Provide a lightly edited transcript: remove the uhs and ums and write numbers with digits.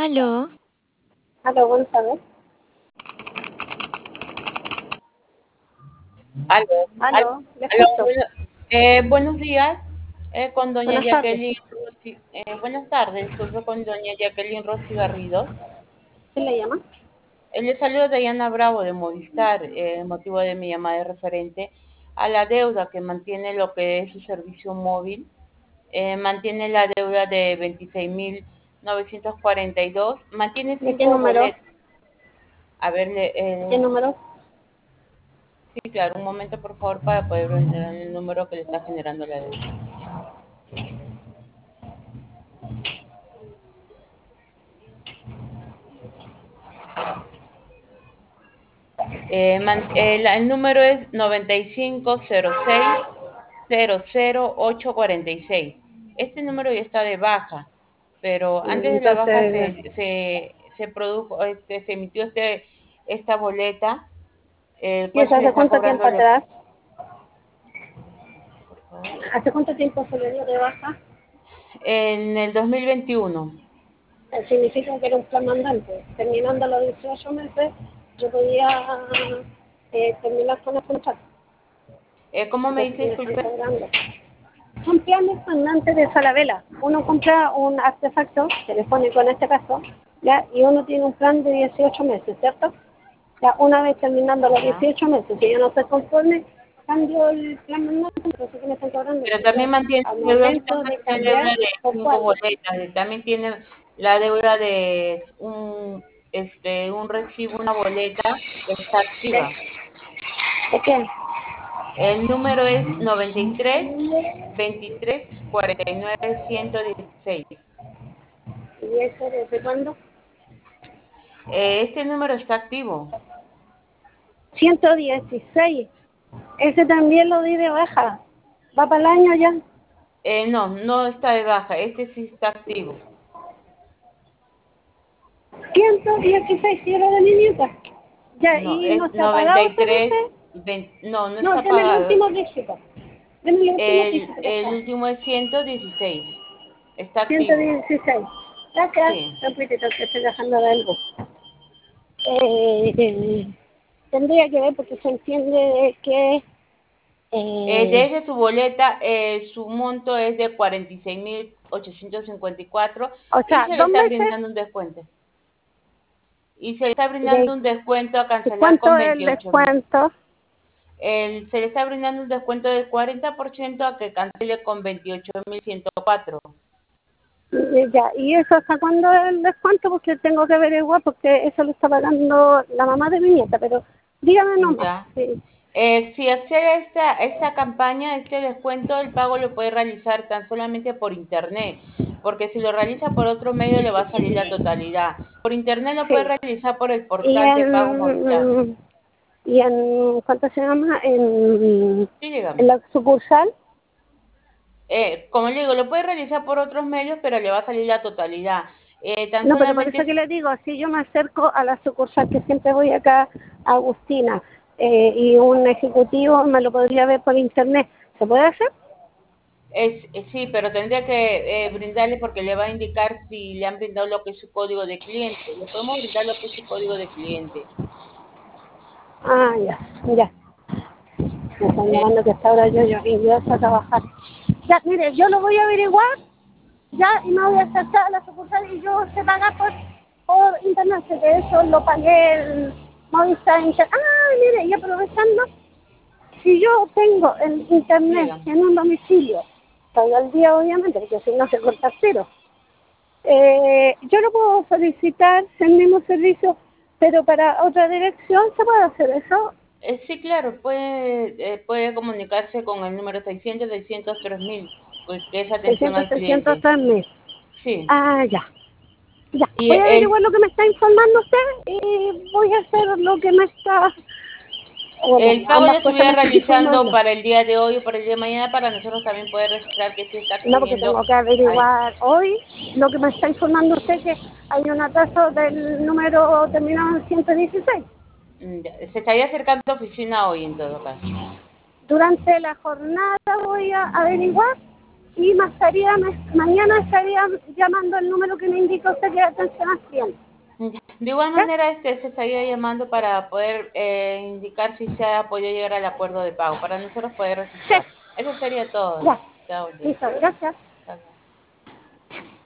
Aló, Aló, buenas tardes. Aló, aló, Aló, le aló, escucho. buenos días, con doña Buenas tardes. Jacqueline Rossi, buenas tardes, disculpe con doña Jacqueline Rossi Garrido. ¿Quién le llama? Le saludo Diana Bravo de Movistar, el motivo de mi llamada es referente a la deuda que mantiene lo que es su servicio móvil. Mantiene la deuda de 26.942, mantiene ¿De qué 5 número? boletos. A ver, ¿De qué número? sí, claro, un momento por favor para poder brindar el número que le está generando la deuda. El número es 9506-00846. Este número ya está de baja, pero antes de la baja Entonces, se produjo, se emitió esta boleta, el ¿y cual eso se le hace está cuánto cobrando tiempo los... atrás? Por favor. ¿Hace cuánto tiempo se le dio de baja? En el 2021. Significa que era un plan mandante. Terminando los 18 meses, yo podía terminar con el contrato. ¿Cómo me Entonces dice, me están disculpe? cobrando. Son planes mandantes de Falabella. Uno compra un artefacto telefónico en este caso, ¿ya? Y uno tiene un plan de 18 meses, ¿cierto? Ya una vez terminando los Ya. 18 meses, si yo no estoy conforme, cambio el plan manual, entonces que me están cobrando. Pero Entonces yo, también mantiene al deuda, momento de tiene deuda cambiar, de ¿por 5 cuál? boletas, también tiene la deuda de un recibo, una boleta que está ¿De, activa. de qué? El número es 93 23 49 116. ¿Y ese desde cuándo? Este número está activo. 116. Ese también lo di de baja. Va para el año ya. No, no está de baja, este sí está activo. 116 si era de mi nieta. Ya, No, y no es está pagado ese 93, meses. 20, no, no No, está deme los pagado. últimos dígitos. Deme los últimos dígitos que El está. último es 116. Está activo. 116. Gracias. Sí. Repítete que estoy dejando de algo. Eh, tendría que ver porque se entiende que Desde su boleta, su monto es de 46.854 o y sea, se le 2 está meses. brindando un descuento. Y se le está ¿De, brindando un descuento a de cancelar con cuánto es el 28.000. descuento? Se le está brindando un descuento del 40% a que cancele con 28.104. Ya, ¿y eso hasta cuándo es el descuento? Porque tengo que averiguar, porque eso lo está pagando la mamá de mi nieta, pero dígame nomás. Ya. Sí. Si accede a esta campaña, este descuento, el pago lo puede realizar tan solamente por internet, porque si lo realiza por otro medio le va a salir la totalidad. Por internet lo puede Sí. realizar por el Y portal de pago Movistar. en ¿cuánto se llama? Sí, En dígame. la sucursal. Como le digo, lo puede realizar por otros medios, pero le va a salir la totalidad. Tan No, pero por solamente eso que le digo, si yo me acerco a la sucursal, que siempre voy acá a Agustina, y un ejecutivo me lo podría ver por internet, ¿se puede hacer? sí, pero tendría que brindarle porque le va a indicar si le han brindado lo que es su código de cliente. Le podemos brindar lo que es su código de cliente. Ah, ya, ya. Me están Eh, llamando que hasta ahora yo ingreso a trabajar. Ya, mire, yo lo voy a averiguar, ya, y me voy a acercar a la sucursal y yo sé pagar por internet, que de eso lo pagué el Movistar Inter. Ah, mire, y aprovechando, si yo tengo el internet dígame. en un domicilio, todo el día obviamente, porque si no se corta cero, yo lo puedo solicitar el mismo servicio, pero para otra dirección se puede hacer eso. Sí, claro, puede comunicarse con el número 600-600-3000, que es atención 600, al 600 cliente. también. Sí. Ah, ya. Ya, Y voy a averiguar lo que me está informando usted y voy a hacer lo que me está, bueno, el pago lo ambas cosas estuviera me están realizando informando. para el día de hoy o para el día de mañana para nosotros también poder registrar que sí está No, porque accediendo tengo que a esto. averiguar hoy lo que me está informando usted, que hay un atraso del número terminado en 116. Ya, se estaría acercando a la oficina hoy en todo caso. Durante la jornada voy a averiguar y mañana estaría llamando el número que me indica usted que es atención al cliente. De igual ¿Ya? manera, se estaría llamando para poder indicar si se ha podido llegar al acuerdo de pago, para nosotros poder Sí, registrar. Eso sería todo. ya. Chao, buen día. Listo, gracias.